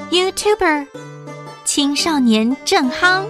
YouTuber， 青少年正夯。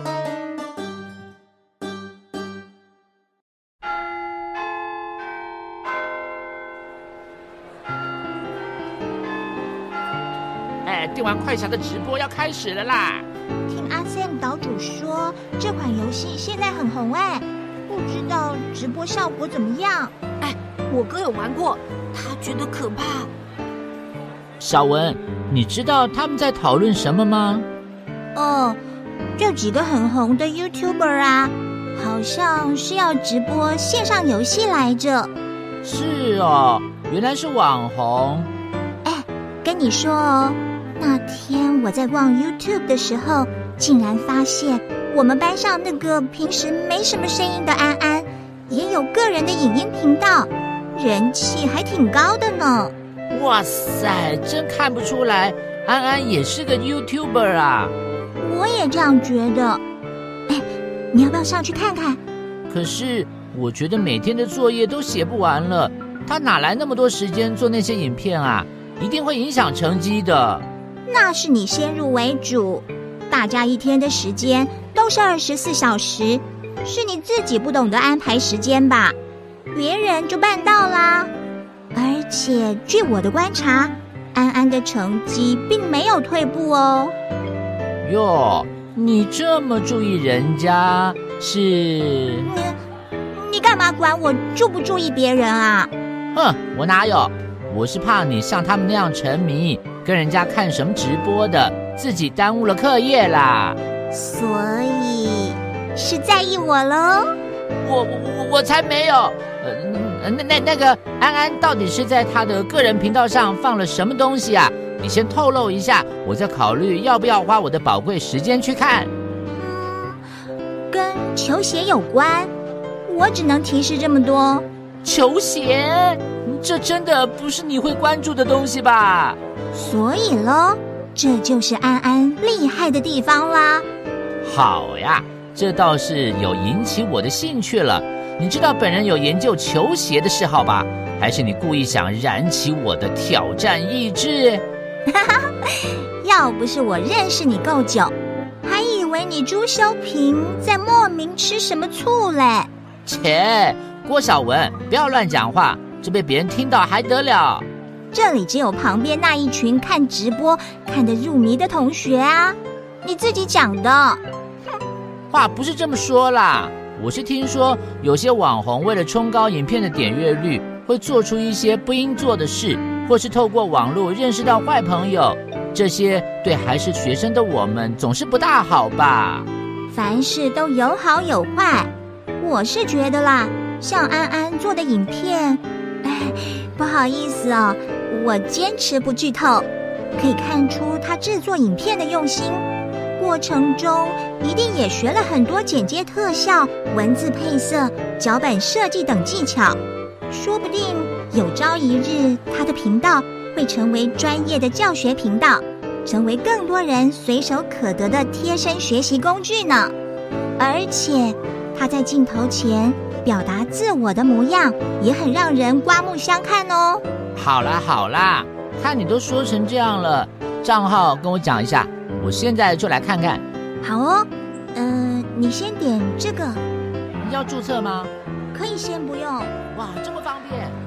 电玩快侠的直播要开始了啦！ 听阿 Sam 岛主说，这款游戏现在很红不知道直播效果怎么样？ 我哥有玩过，他觉得可怕。 小文，你知道他们在讨论什么吗？ 这几个很红的 YouTuber 啊，好像是要直播线上游戏来着。 是哦，原来是网红。 跟你说哦，那天我在逛 YouTube 的时候，竟然发现我们班上那个平时没什么声音的安安，也有个人的影音频道，人气还挺高的呢。 哇塞，真看不出来，安安也是个 YouTuber 啊！ 我也这样觉得。你要不要上去看看？ 可是我觉得每天的作业都写不完了，他哪来那么多时间做那些影片啊？一定会影响成绩的。 那是你先入为主，大家一天的时间都是24小时，是你自己不懂得安排时间吧？别人就办到啦。而且据我的观察，安安的成绩并没有退步哦。 哟，你这么注意人家是？ 你干嘛管我注不注意别人啊？ 哼，我哪有？我是怕你像他们那样沉迷，跟人家看什么直播的，自己耽误了课业啦。 所以是在意我喽？ 我才没有。那个安安到底是在他的个人频道上放了什么东西啊？你先透露一下，我再考虑要不要花我的宝贵时间去看。 跟球鞋有关，我只能提示这么多。 球鞋？这真的不是你会关注的东西吧？ 所以咯，这就是安安厉害的地方啦。 好呀，这倒是有引起我的兴趣了。你知道本人有研究球鞋的嗜好吧？还是你故意想燃起我的挑战意志？ 要不是我认识你够久，还以为你朱修平在莫名吃什么醋嘞。 切，郭小文，不要乱讲话，这被别人听到还得了？ 这里只有旁边那一群看直播看得入迷的同学啊，你自己讲的。 话不是这么说啦，我是听说有些网红为了冲高影片的点阅率，会做出一些不应做的事，或是透过网络认识到坏朋友，这些对还是学生的我们总是不大好吧？ 凡事都有好有坏，我是觉得啦，像安安做的影片，不好意思哦，我坚持不剧透，可以看出他制作影片的用心，过程中一定也学了很多剪接特效、文字配色、脚本设计等技巧，说不定有朝一日他的频道会成为专业的教学频道，成为更多人随手可得的贴身学习工具呢。而且他在镜头前表达自我的模样也很让人刮目相看哦。 好啦，看你都说成这样了，账号跟我讲一下，我现在就来看看。 好哦，你先点这个。 你要注册吗？ 可以先不用。 哇，这么方便。